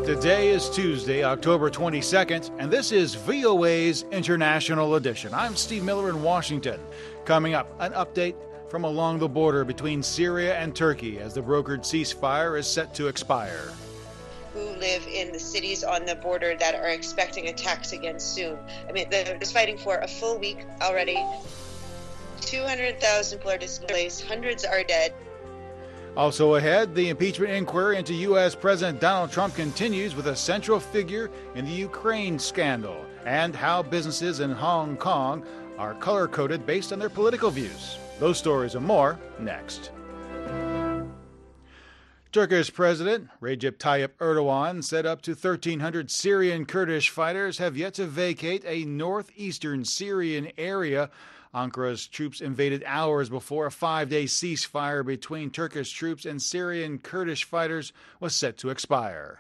Today is Tuesday, October 22nd, and this is VOA's International Edition. I'm Steve Miller in Washington. Coming up, an update from along the border between Syria and Turkey as the brokered ceasefire is set to expire. Who live in the cities on the border that are expecting attacks again soon. I mean, they're just fighting for a full week already. 200,000 people are displaced, hundreds are dead. Also ahead, the impeachment inquiry into U.S. President Donald Trump continues with a central figure in the Ukraine scandal, and how businesses in Hong Kong are color-coded based on their political views. Those stories and more next. Turkish President Recep Tayyip Erdogan said up to 1,300 Syrian Kurdish fighters have yet to vacate a northeastern Syrian area. Ankara's troops invaded hours before a 5-day ceasefire between Turkish troops and Syrian Kurdish fighters was set to expire.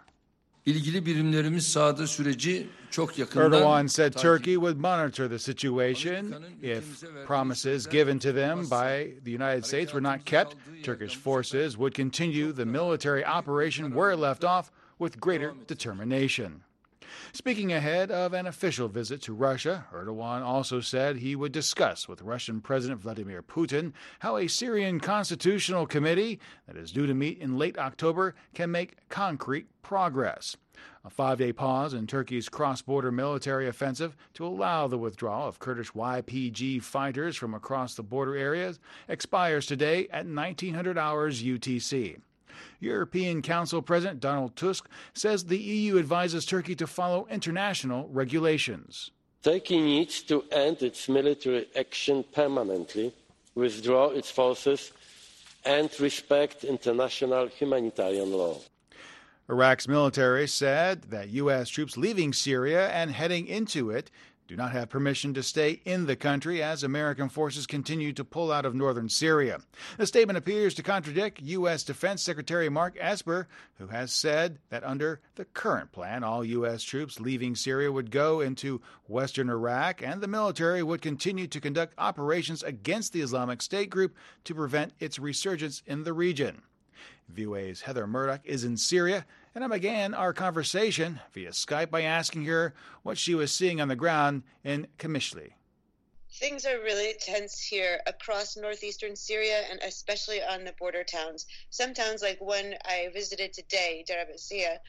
Erdogan said Turkey would monitor the situation. If promises given to them by the United States were not kept, Turkish forces would continue the military operation where it left off with greater determination. Speaking ahead of an official visit to Russia, Erdogan also said he would discuss with Russian President Vladimir Putin how a Syrian constitutional committee that is due to meet in late October can make concrete progress. A 5-day pause in Turkey's cross-border military offensive to allow the withdrawal of Kurdish YPG fighters from across the border areas expires today at 1900 hours UTC. European Council President Donald Tusk says the EU advises Turkey to follow international regulations. Turkey needs to end its military action permanently, withdraw its forces, and respect international humanitarian law. Iraq's military said that U.S. troops leaving Syria and heading into it do not have permission to stay in the country as American forces continue to pull out of northern Syria. The statement appears to contradict U.S. Defense Secretary Mark Esper, who has said that under the current plan, all U.S. troops leaving Syria would go into western Iraq and the military would continue to conduct operations against the Islamic State group to prevent its resurgence in the region. VOA's Heather Murdoch is in Syria, and I began our conversation via Skype by asking her what she was seeing on the ground in Qamishli. Things are really tense here across northeastern Syria and especially on the border towns. Some towns, like one I visited today, Diyarbakir,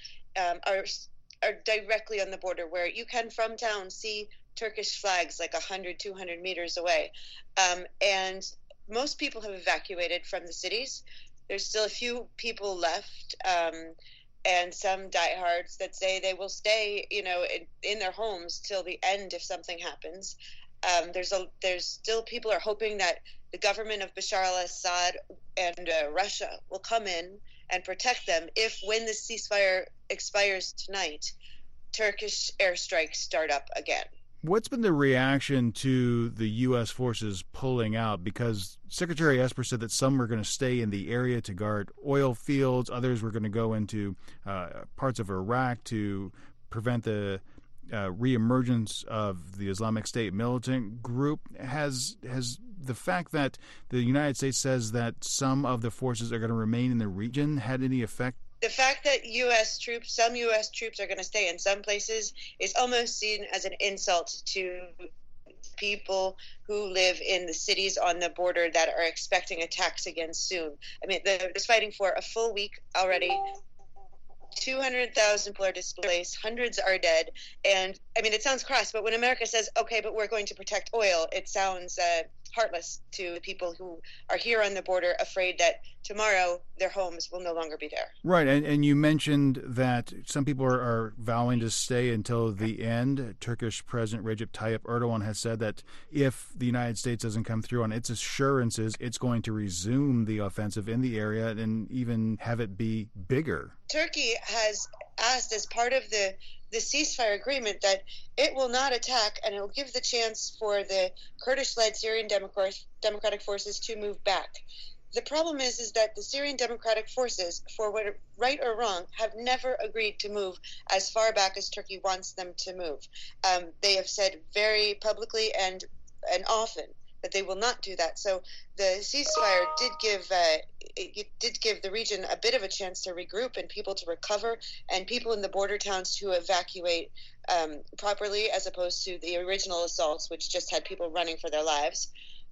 are directly on the border where you can from town see Turkish flags like 100, 200 meters away. And most people have evacuated from the cities. There's still a few people left, and some diehards that say they will stay, in their homes till the end if something happens. There's still people are hoping that the government of Bashar al-Assad and Russia will come in and protect them if, when the ceasefire expires tonight, Turkish airstrikes start up again. What's been the reaction to the U.S. forces pulling out? Because Secretary Esper said that some were going to stay in the area to guard oil fields, others were going to go into parts of Iraq to prevent the reemergence of the Islamic State militant group. Has the fact that the United States says that some of the forces are going to remain in the region had any effect? The fact that some U.S. troops are going to stay in some places is almost seen as an insult to people who live in the cities on the border that are expecting attacks again soon. I mean, they're just fighting for a full week already. 200,000 people are displaced, hundreds are dead, and I mean, it sounds crass, but when America says, okay, but we're going to protect oil, it sounds heartless to the people who are here on the border, afraid that tomorrow their homes will no longer be there. Right, and you mentioned that some people are vowing to stay until the end. Turkish President Recep Tayyip Erdogan has said that if the United States doesn't come through on its assurances, it's going to resume the offensive in the area and even have it be bigger. Turkey has asked, as part of the ceasefire agreement, that it will not attack and it will give the chance for the Kurdish-led Syrian Democratic Forces to move back. The problem is that the Syrian Democratic Forces, for what right or wrong, have never agreed to move as far back as Turkey wants them to move. They have said very publicly and often that they will not do that. So the ceasefire did give it did give the region a bit of a chance to regroup and people to recover and people in the border towns to evacuate properly, as opposed to the original assaults, which just had people running for their lives.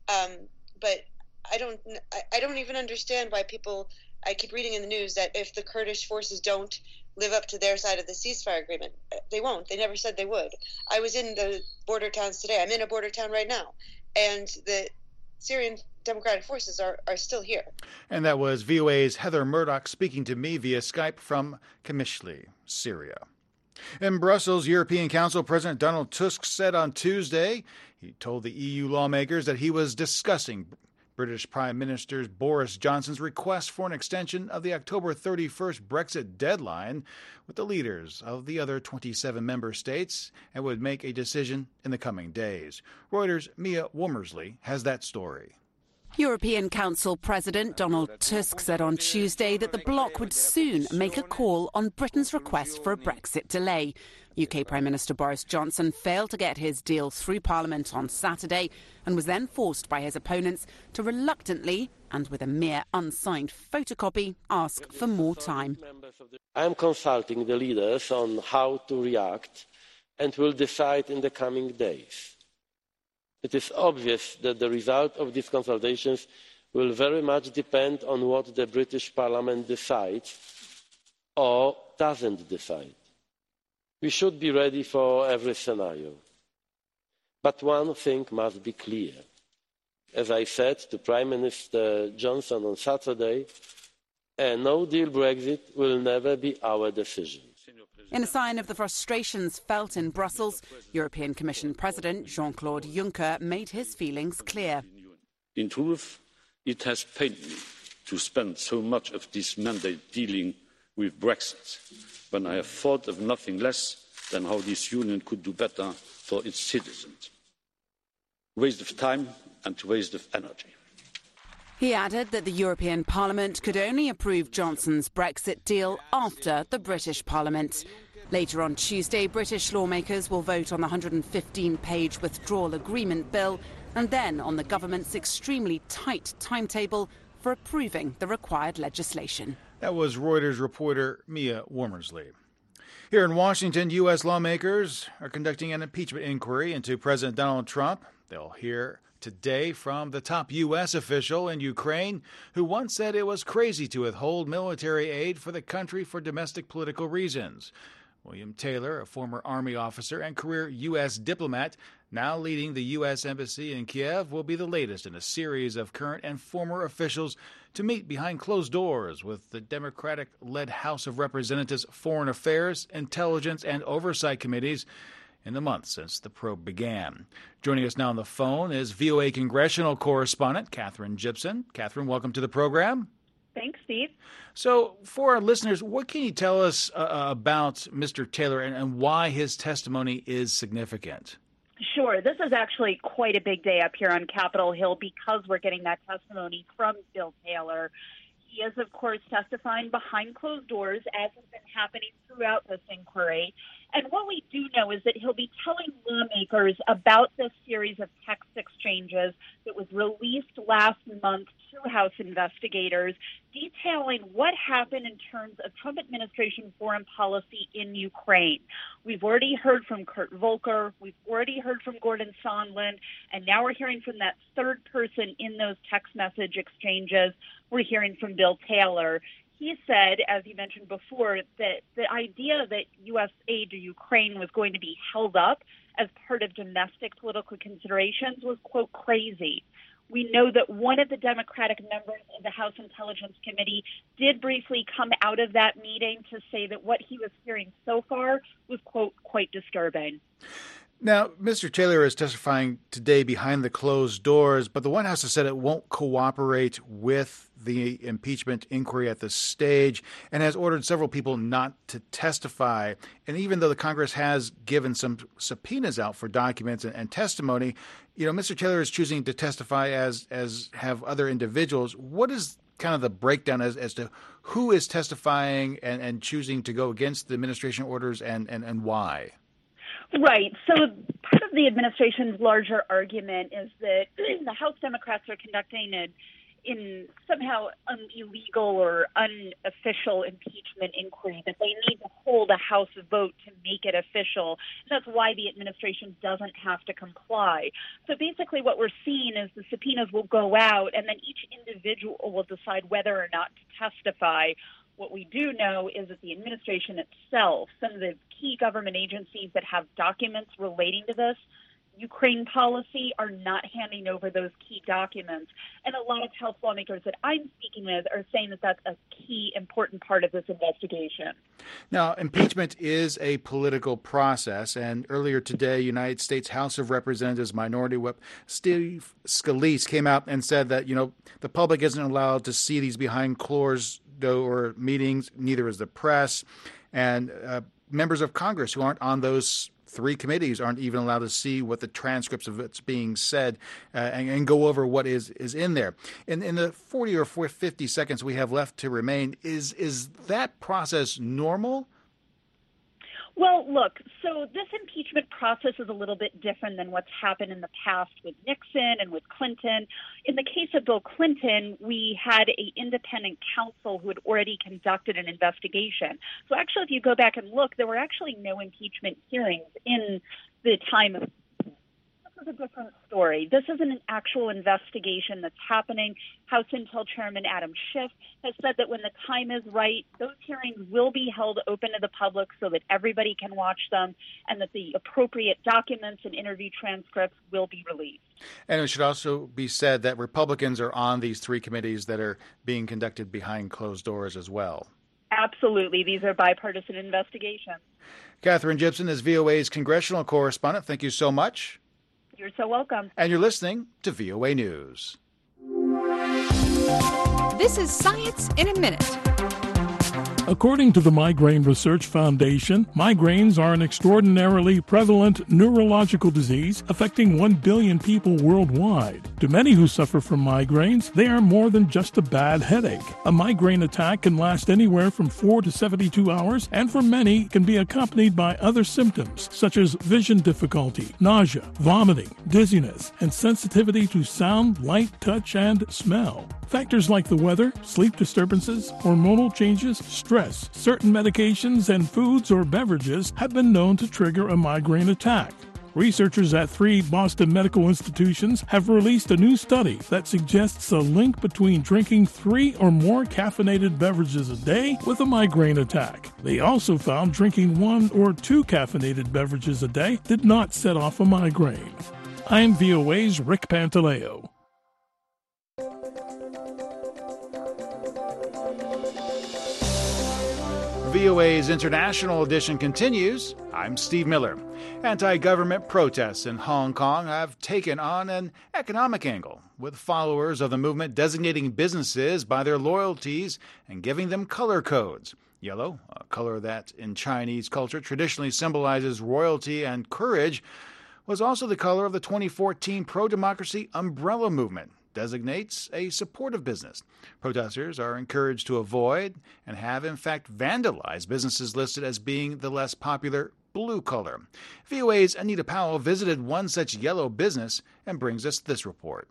But I don't even understand why people. I keep reading in the news that if the Kurdish forces don't live up to their side of the ceasefire agreement, they won't. They never said they would. I was in the border towns today. I'm in a border town right now, and the Syrian Democratic Forces are still here. And that was VOA's Heather Murdoch speaking to me via Skype from Qamishli, Syria. In Brussels, European Council President Donald Tusk said on Tuesday he told the EU lawmakers that he was discussing British Prime Minister Boris Johnson's request for an extension of the October 31st Brexit deadline with the leaders of the other 27 member states and would make a decision in the coming days. Reuters' Mia Womersley has that story. European Council President Donald Tusk said on Tuesday that the bloc would soon make a call on Britain's request for a Brexit delay. UK Prime Minister Boris Johnson failed to get his deal through Parliament on Saturday and was then forced by his opponents to reluctantly, and with a mere unsigned photocopy, ask for more time. I am consulting the leaders on how to react and will decide in the coming days. It is obvious that the result of these consultations will very much depend on what the British Parliament decides or doesn't decide. We should be ready for every scenario. But one thing must be clear. As I said to Prime Minister Johnson on Saturday, a no-deal Brexit will never be our decision. In a sign of the frustrations felt in Brussels, European Commission President Jean-Claude Juncker made his feelings clear. In truth, it has pained me to spend so much of this mandate dealing with Brexit, when I have thought of nothing less than how this union could do better for its citizens. Waste of time and waste of energy. He added that the European Parliament could only approve Johnson's Brexit deal after the British Parliament. Later on Tuesday, British lawmakers will vote on the 115-page withdrawal agreement bill and then on the government's extremely tight timetable for approving the required legislation. That was Reuters reporter Mia Womersley. Here in Washington, U.S. lawmakers are conducting an impeachment inquiry into President Donald Trump. They'll hear today from the top U.S. official in Ukraine who once said it was crazy to withhold military aid for the country for domestic political reasons. William Taylor, a former Army officer and career U.S. diplomat, now leading the U.S. Embassy in Kiev, will be the latest in a series of current and former officials to meet behind closed doors with the Democratic-led House of Representatives Foreign Affairs, Intelligence, and Oversight Committees in the month since the probe began. Joining us now on the phone is VOA congressional correspondent Katherine Gibson. Katherine, welcome to the program. Thanks, Steve. So for our listeners, what can you tell us about Mr. Taylor and why his testimony is significant? Sure. This is actually quite a big day up here on Capitol Hill because we're getting that testimony from Bill Taylor. He is, of course, testifying behind closed doors, as has been happening throughout this inquiry. And what we do know is that he'll be telling lawmakers about this series of text exchanges that was released last month to House investigators, detailing what happened in terms of Trump administration foreign policy in Ukraine. We've already heard from Kurt Volker, we've already heard from Gordon Sondland, and now we're hearing from that third person in those text message exchanges. We're hearing from Bill Taylor. He said, as you mentioned before, that the idea that U.S. aid to Ukraine was going to be held up as part of domestic political considerations was, quote, crazy. We know that one of the Democratic members of the House Intelligence Committee did briefly come out of that meeting to say that what he was hearing so far was, quote, quite disturbing. Now, Mr. Taylor is testifying today behind the closed doors, but the White House has said it won't cooperate with the impeachment inquiry at this stage and has ordered several people not to testify. And even though the Congress has given some subpoenas out for documents and testimony, Mr. Taylor is choosing to testify as have other individuals. What is kind of the breakdown as to who is testifying and choosing to go against the administration orders and why? Right. So part of the administration's larger argument is that the House Democrats are conducting in somehow an illegal or unofficial impeachment inquiry, that they need to hold a House vote to make it official. That's why the administration doesn't have to comply. So basically what we're seeing is the subpoenas will go out, and then each individual will decide whether or not to testify. What we do know is that the administration itself, some of the key government agencies that have documents relating to this Ukraine policy, are not handing over those key documents. And a lot of House lawmakers that I'm speaking with are saying that that's a key important part of this investigation. Now, impeachment is a political process, and earlier today, United States House of Representatives Minority Whip Steve Scalise came out and said that, the public isn't allowed to see these behind closed door meetings, neither is the press, and members of Congress who aren't on those three committees aren't even allowed to see what the transcripts of what's being said and go over what is in there. In the 40 or 50 seconds we have left to remain, is that process normal? Well, look, so this impeachment process is a little bit different than what's happened in the past with Nixon and with Clinton. In the case of Bill Clinton, we had an independent counsel who had already conducted an investigation. So actually, if you go back and look, there were actually no impeachment hearings in the time of This is a different story. This isn't an actual investigation that's happening. House Intel Chairman Adam Schiff has said that when the time is right, those hearings will be held open to the public so that everybody can watch them, and that the appropriate documents and interview transcripts will be released. And it should also be said that Republicans are on these three committees that are being conducted behind closed doors as well. Absolutely. These are bipartisan investigations. Katherine Gibson is VOA's congressional correspondent. Thank you so much. You're so welcome. And you're listening to VOA News. This is Science in a Minute. According to the Migraine Research Foundation, migraines are an extraordinarily prevalent neurological disease affecting 1 billion people worldwide. To many who suffer from migraines, they are more than just a bad headache. A migraine attack can last anywhere from 4 to 72 hours, and for many can be accompanied by other symptoms such as vision difficulty, nausea, vomiting, dizziness, and sensitivity to sound, light, touch, and smell. Factors like the weather, sleep disturbances, hormonal changes, stress, certain medications, and foods or beverages have been known to trigger a migraine attack. Researchers at 3 Boston medical institutions have released a new study that suggests a link between drinking 3 or more caffeinated beverages a day with a migraine attack. They also found drinking 1 or 2 caffeinated beverages a day did not set off a migraine. I'm VOA's Rick Pantaleo. VOA's International Edition continues. I'm Steve Miller. Anti-government protests in Hong Kong have taken on an economic angle, with followers of the movement designating businesses by their loyalties and giving them color codes. Yellow, a color that in Chinese culture traditionally symbolizes royalty and courage, was also the color of the 2014 pro-democracy umbrella movement. Designates a supportive business. Protesters are encouraged to avoid and have, in fact, vandalized businesses listed as being the less popular blue color. VOA's Anita Powell visited one such yellow business and brings us this report.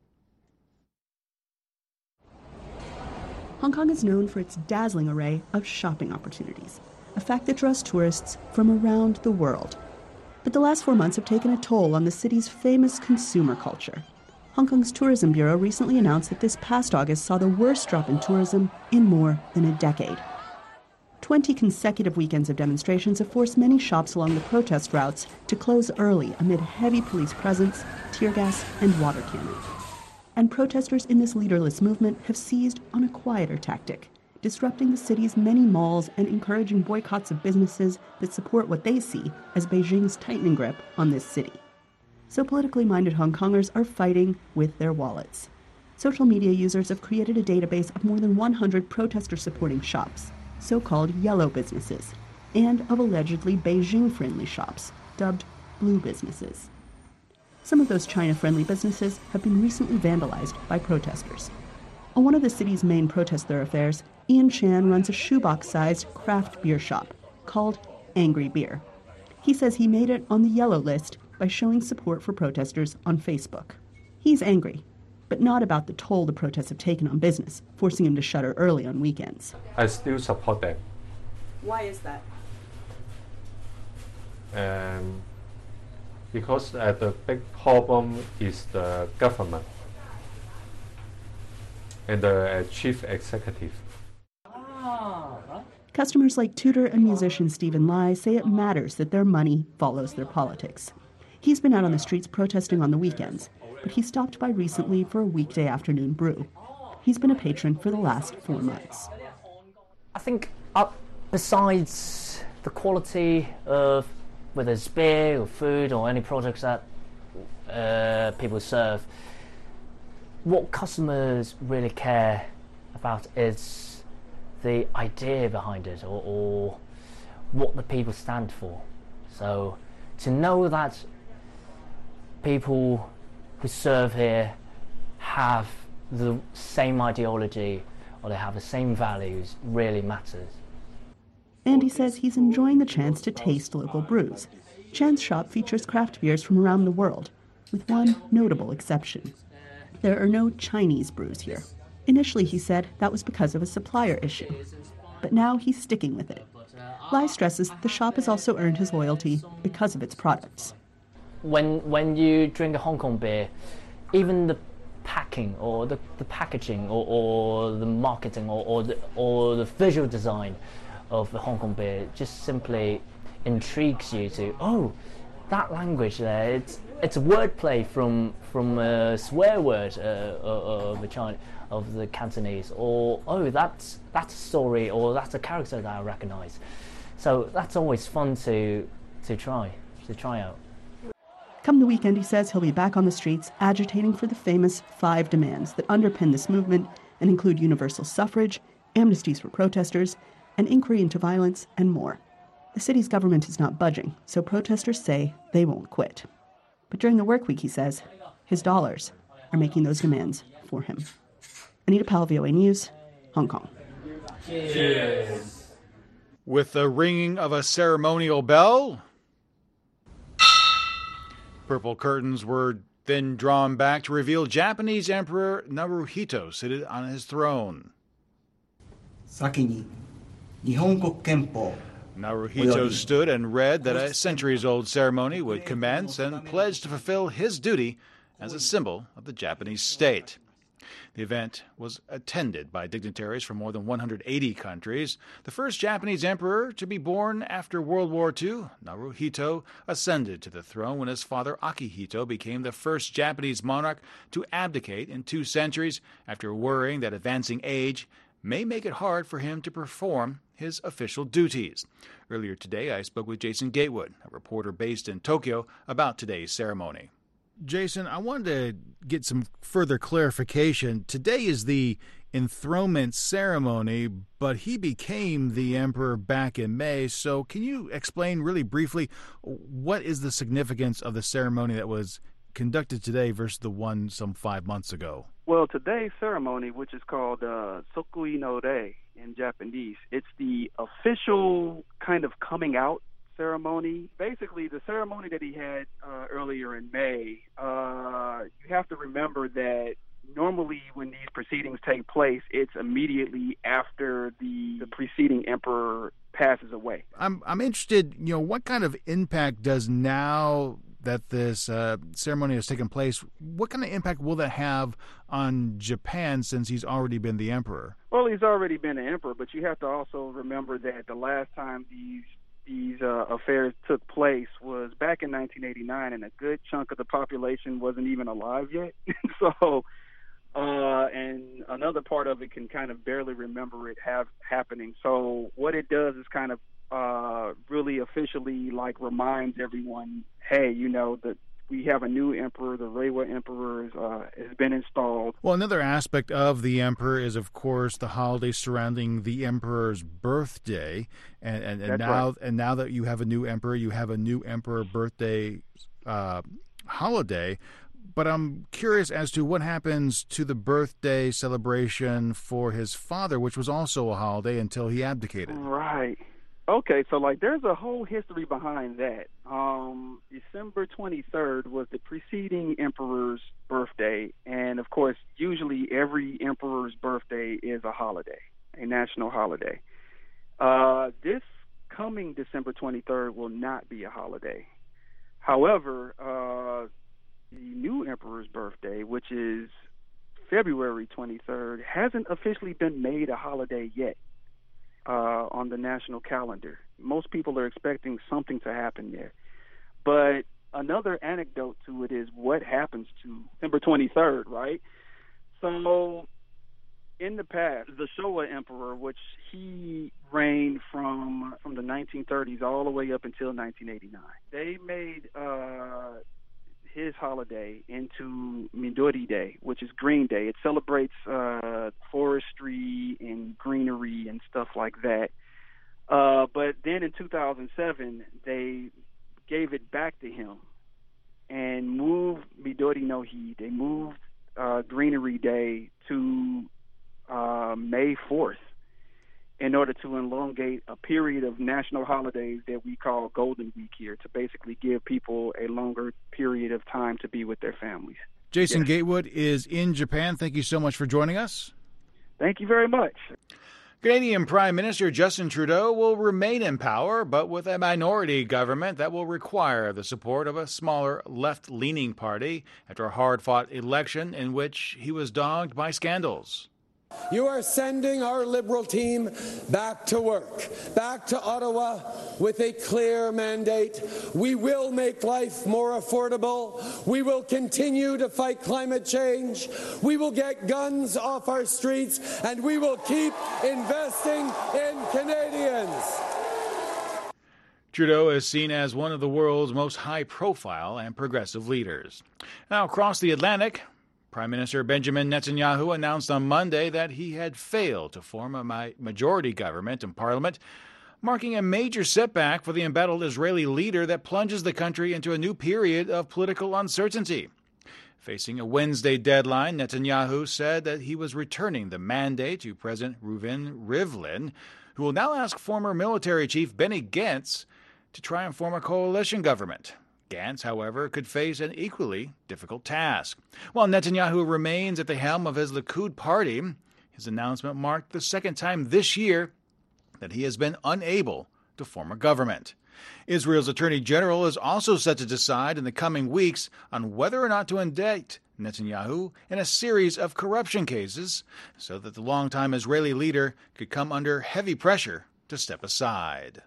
Hong Kong is known for its dazzling array of shopping opportunities, a fact that draws tourists from around the world. But the last 4 months have taken a toll on the city's famous consumer culture. Hong Kong's Tourism Bureau recently announced that this past August saw the worst drop in tourism in more than a decade. 20 consecutive weekends of demonstrations have forced many shops along the protest routes to close early amid heavy police presence, tear gas, and water cannon. And protesters in this leaderless movement have seized on a quieter tactic, disrupting the city's many malls and encouraging boycotts of businesses that support what they see as Beijing's tightening grip on this city. So politically minded Hong Kongers are fighting with their wallets. Social media users have created a database of more than 100 protester-supporting shops, so-called yellow businesses, and of allegedly Beijing-friendly shops, dubbed blue businesses. Some of those China-friendly businesses have been recently vandalized by protesters. On one of the city's main protest thoroughfares, Ian Chan runs a shoebox-sized craft beer shop called Angry Beer. He says he made it on the yellow list by showing support for protesters on Facebook. He's angry, but not about the toll the protests have taken on business, forcing him to shutter early on weekends. I still support them. Why is that? Because the big problem is the government and the chief executive. Customers like tutor and musician Stephen Lai say it matters that their money follows their politics. He's been out on the streets protesting on the weekends, but he stopped by recently for a weekday afternoon brew. He's been a patron for the last 4 months. I think besides the quality of whether it's beer or food or any products that people serve, what customers really care about is the idea behind it or what the people stand for. So to know that people who serve here have the same ideology or they have the same values really matters. Andy says he's enjoying the chance to taste local brews. Chan's shop features craft beers from around the world, with one notable exception. There are no Chinese brews here. Initially, he said, that was because of a supplier issue. But now he's sticking with it. Lai stresses the shop has also earned his loyalty because of its products. When you drink a Hong Kong beer, even the packing or the packaging or the marketing or the visual design of the Hong Kong beer just simply intrigues you to, oh, that language there, it's a wordplay from a swear word of the Cantonese, or oh, that's a story, or that's a character that I recognise. So that's always fun to try out. Come the weekend, he says, he'll be back on the streets agitating for the famous 5 demands that underpin this movement and include universal suffrage, amnesties for protesters, an inquiry into violence, and more. The city's government is not budging, so protesters say they won't quit. But during the work week, he says, his dollars are making those demands for him. Anita Powell, VOA News, Hong Kong. Cheers. With the ringing of a ceremonial bell, purple curtains were then drawn back to reveal Japanese Emperor Naruhito seated on his throne. Naruhito stood and read that a centuries-old ceremony would commence and pledged to fulfill his duty as a symbol of the Japanese state. The event was attended by dignitaries from more than 180 countries. The first Japanese emperor to be born after World War II, Naruhito ascended to the throne when his father Akihito became the first Japanese monarch to abdicate in 2 centuries after worrying that advancing age may make it hard for him to perform his official duties. Earlier today, I spoke with Jason Gatewood, a reporter based in Tokyo, about today's ceremony. Jason, I wanted to get some further clarification. Today is the enthronement ceremony, but he became the emperor back in May. So can you explain really briefly what is the significance of the ceremony that was conducted today versus the one some 5 months ago? Well, today's ceremony, which is called Sokui no Rei in Japanese, it's the official kind of coming out ceremony. Basically, the ceremony that he had earlier in May, you have to remember that normally when these proceedings take place, it's immediately after the preceding emperor passes away. I'm interested, what kind of impact does now that this ceremony has taken place, what kind of impact will that have on Japan since he's already been the emperor? Well, he's already been the emperor, but you have to also remember that the last time these affairs took place was back in 1989, and a good chunk of the population wasn't even alive yet. So, and another part of it can kind of barely remember it happening. So what it does is kind of really officially reminds everyone, hey, that we have a new emperor. The Reiwa emperor has been installed. Well, another aspect of the emperor is, of course, the holiday surrounding the emperor's birthday, and now right. And now that you have a new emperor, you have a new emperor birthday holiday. But I'm curious as to what happens to the birthday celebration for his father, which was also a holiday until he abdicated. Right. Okay, so there's a whole history behind that. December 23rd was the preceding emperor's birthday, and of course, usually every emperor's birthday is a holiday, a national holiday. This coming December 23rd will not be a holiday. However, the new emperor's birthday, which is February 23rd, hasn't officially been made a holiday yet on the national calendar. Most people are expecting something to happen there. But another anecdote to it is what happens to December 23rd, right? So in the past, the Showa emperor, which he reigned from the 1930s all the way up until 1989, they made his holiday into Midori Day, which is Green Day. It celebrates forestry and greenery and stuff like that. But then in 2007, they gave it back to him and moved Midori no Hi. They moved Greenery Day to May 4th in order to elongate a period of national holidays that we call Golden Week here, to basically give people a longer period of time to be with their families. Jason Gatewood is in Japan. Thank you so much for joining us. Thank you very much. Canadian Prime Minister Justin Trudeau will remain in power, but with a minority government that will require the support of a smaller left-leaning party after a hard-fought election in which he was dogged by scandals. You are sending our Liberal team back to work, back to Ottawa with a clear mandate. We will make life more affordable. We will continue to fight climate change. We will get guns off our streets, and we will keep investing in Canadians. Trudeau is seen as one of the world's most high-profile and progressive leaders. Now, across the Atlantic, Prime Minister Benjamin Netanyahu announced on Monday that he had failed to form a majority government in parliament, marking a major setback for the embattled Israeli leader that plunges the country into a new period of political uncertainty. Facing a Wednesday deadline, Netanyahu said that he was returning the mandate to President Reuven Rivlin, who will now ask former military chief Benny Gantz to try and form a coalition government. Gantz, however, could face an equally difficult task. While Netanyahu remains at the helm of his Likud party, his announcement marked the second time this year that he has been unable to form a government. Israel's Attorney General is also set to decide in the coming weeks on whether or not to indict Netanyahu in a series of corruption cases so that the longtime Israeli leader could come under heavy pressure to step aside.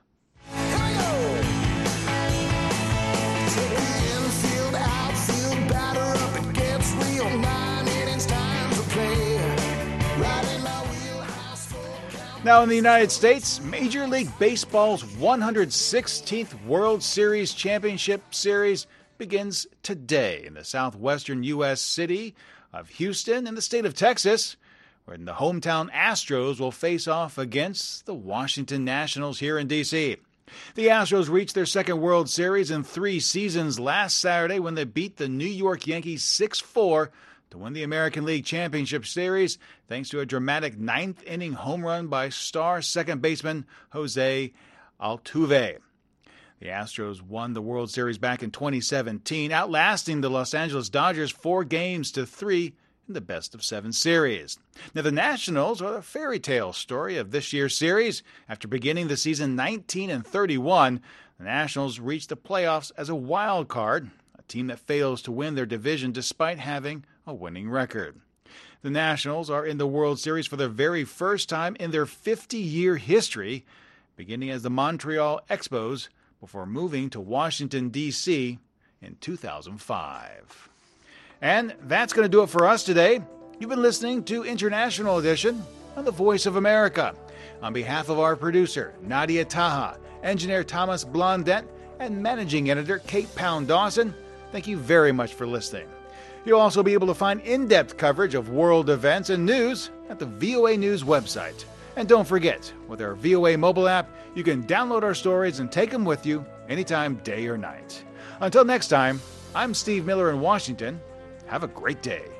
Now in the United States, Major League Baseball's 116th World Series Championship Series begins today in the southwestern U.S. city of Houston in the state of Texas, where the hometown Astros will face off against the Washington Nationals here in D.C. The Astros reached their second World Series in 3 seasons last Saturday when they beat the New York Yankees 6-4 to win the American League Championship Series thanks to a dramatic ninth-inning home run by star second baseman Jose Altuve. The Astros won the World Series back in 2017, outlasting the Los Angeles Dodgers 4-3 in the best-of-7 series. Now, the Nationals are the fairy tale story of this year's series. After beginning the season 19-31, the Nationals reached the playoffs as a wild card, a team that fails to win their division despite having a winning record. The Nationals are in the World Series for the very first time in their 50-year history, beginning as the Montreal Expos before moving to Washington, D.C. in 2005. And that's going to do it for us today. You've been listening to International Edition on the Voice of America. On behalf of our producer, Nadia Taha, engineer Thomas Blondet, and managing editor Kate Pound-Dawson, thank you very much for listening. You'll also be able to find in-depth coverage of world events and news at the VOA News website. And don't forget, with our VOA mobile app, you can download our stories and take them with you anytime, day or night. Until next time, I'm Steve Miller in Washington. Have a great day.